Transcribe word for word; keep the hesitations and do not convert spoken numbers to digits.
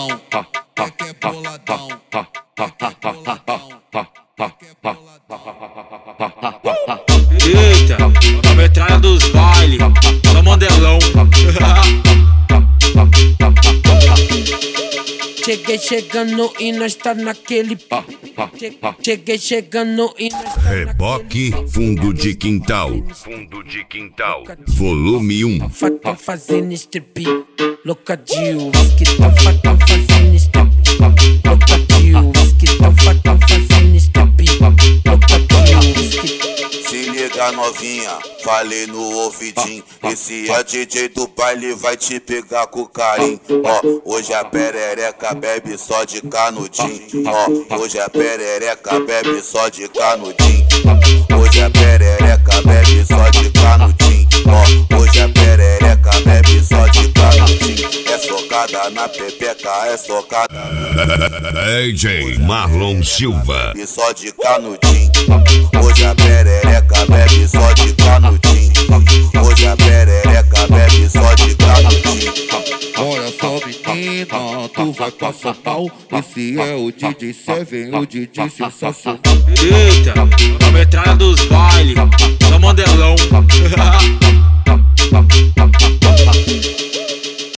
boladão, é que é boladão, é que é boladão, é que é boladão. Eita, a metralha dos bailes, só mandelão. Cheguei chegando e nós tá naquele. Cheguei chegando e nós tá Reboque Fundo de Quintal. Fundo de Quintal. Volume um. Tá fazendo strip, louca de uísque. Tá fazendo strip, louca de uísque. Tá fazendo strip, louca de uísque. Se liga novinha, falei no ouvidinho. Esse é D J do baile, vai te pegar com carinho. Ó, hoje a perereca bebe só de canudinho. Ó, hoje a perereca bebe só de canudinho. Hoje a perereca bebe só de canudinho. Ó, hoje a perereca bebe só de canudinho. É socada na pepeca, é socada. D J Marlon Silva. Bebe só de canudinho. Hoje a perereca bebe só de canudinho. Hoje a perereca bebe só de canudinho. Olha só menina, tu vai passar pau. Esse é o D J Seven, o D J sensacional. Eita, a metralha dos bailes, só mandelão.